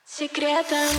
секретом.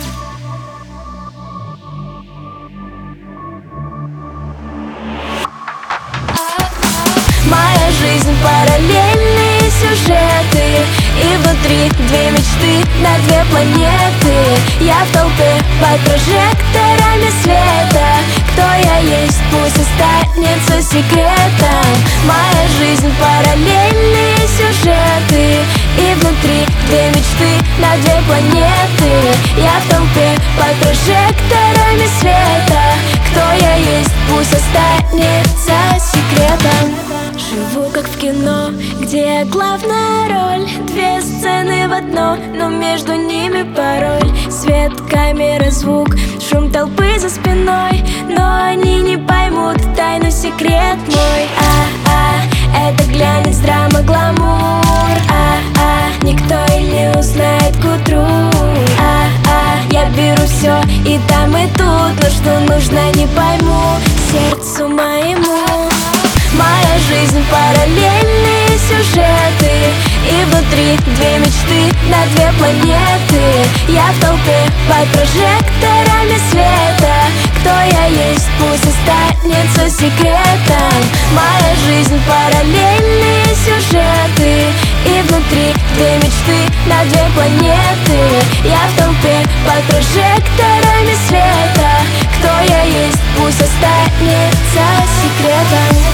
Моя жизнь — параллельные сюжеты, и внутри две мечты на две планеты. Я в толпе под прожекторами света. Кто я есть, пусть останется секретом. Моя жизнь — параллельные сюжеты, и внутри две мечты на две планеты. Я в толпе под прожекторами света. Кто я есть, пусть останется секретом. Живу как в кино, где главная роль. Две сцены в одно, но между ними пароль. Свет, камера, звук, шум толпы за спиной. Но они не поймут тайну, секрет мой. Это глянец, драма, гламур. Никто и не узнает к утру. Я беру все и там, и тут, но что нужно, не пойму сердцу моему. Моя жизнь — параллельные сюжеты, и внутри две мечты на две планеты. Я в толпе под прожекторами света. Кто я есть, пусть останется секретом. Моя жизнь — параллельные сюжеты, и внутри две мечты на две планеты. Я в толпе под прожекторами света. Кто я есть, пусть останется секретом.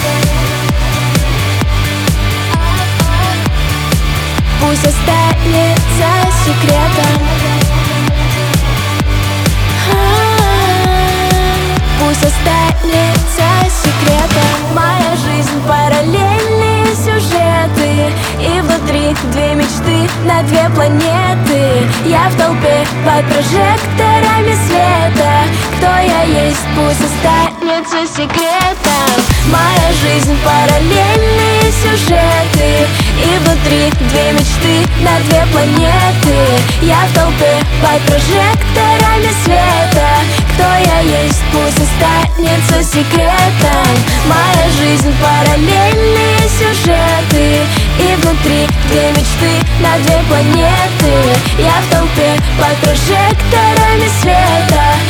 Пусть останется секретом. Пусть останется секретом. Моя жизнь — параллельные сюжеты, и внутри две мечты на две планеты. Я в толпе под прожекторами света. Кто я есть, пусть останется секретом. Моя жизнь — параллельные сюжеты, и внутри две мечты на две планеты. Я в толпе под прожекторами света. Кто я есть, пусть останется секретом. Моя жизнь — параллельные сюжеты, и внутри две мечты на две планеты. Я в толпе под прожекторами света.